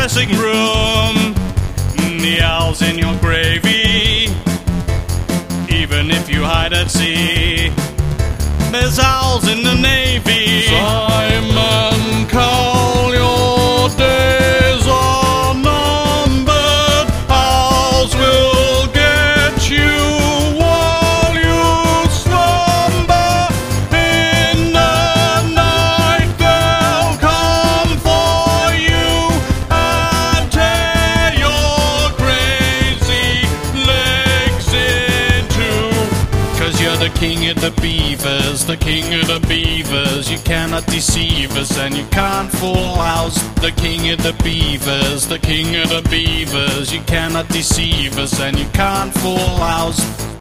dressing room. The owl's in your gravy, even if you hide at sea. There's owls in the Navy. Simon Cowell, your days are numbered. Owls will get you while you slumber. In the night they'll come for you and tear your crazy legs in two. 'Cause you're the king of the beavers, the king of the beavers. You cannot deceive us and you can't fool owls. The king of the beavers, the king of the beavers. You cannot deceive us and you can't fool owls.